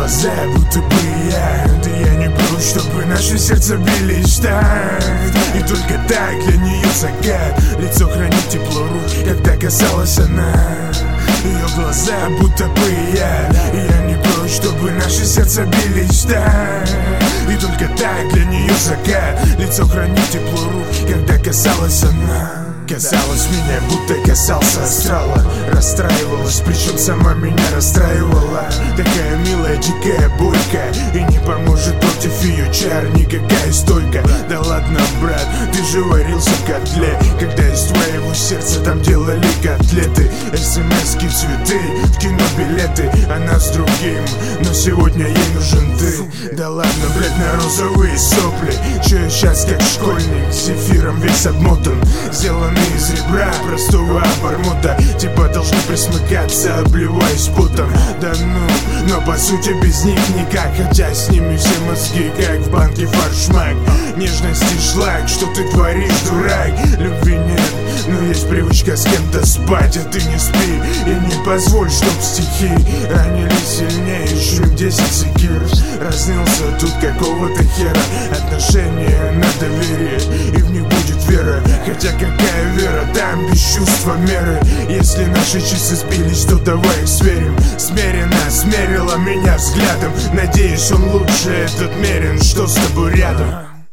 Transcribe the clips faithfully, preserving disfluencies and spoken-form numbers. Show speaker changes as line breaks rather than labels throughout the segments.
глаза, будто бы я, да я не прочь, чтобы наши сердца бились так. И только так для нее закат, лицо хранит тепло рук, когда касалась она. Ее глаза, будто бы я, и я не прочь, чтобы наши сердца бились так. И только так для нее закат, лицо хранит тепло рук, когда касалась она. Касалась меня, будто касался астрала. Расстраивалась, причем сама меня расстраивала. Такая милая, дикая бойка, и не поможет против ее чар никакая стойка. Да ладно, брат, ты же варился в котле, когда из твоего сердца там делали котлеты. СМСки, цветы, в кино билеты, она с другим, но сегодня ей нужен ты. Да ладно, блядь, на розовые сопли, че я сейчас как школьник, с эфиром весь обмотан, сделан из ребра простого обормота. Типа должны присмыкаться, обливаясь потом. Да ну, но по сути без них никак, хотя с ними все мозги как в банке фаршмак. Нежности шлак, что ты творишь, дурак? Любви нет, но есть привычка с кем-то спать, а ты не спи и не позволь, чтоб стихи ранили сильнее, чем десять секир. Разнился тут какого-то хера, отношения на доверие, и в них будет вера. Хотя какая вера, там без чувства меры. Если наши часы сбились, то давай их сверим. Смеренно смерила меня взглядом, надеюсь, он лучше этот мерен, что с тобой рядом.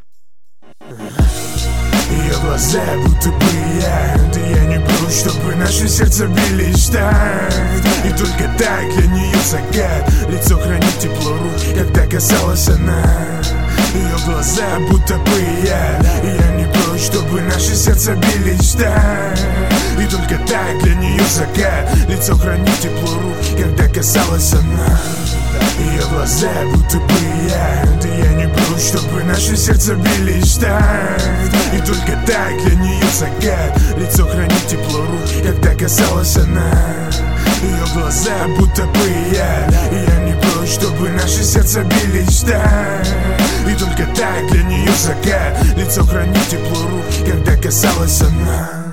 Ее глаза, будто бы я, да я не прочь, чтобы наши сердца бились так. И только так для нее закат, лицо хранит тепло рук, когда касалась она. Ее глаза, будто бы я, и я не прочь, чтобы наши сердца бились так. И только так для нее закат, лицо хранит тепло рук, когда касалась она. Ее глаза, будто бы я, да я не прочь, чтобы наши сердца бились так. И только так для нее закат, лицо хранит тепло рук, когда касалась она. Ее глаза, будто бы я, и я не прочь, чтобы наши сердца бились так. И только так для нее закат, лицо хранит тепло рук, когда касалась она.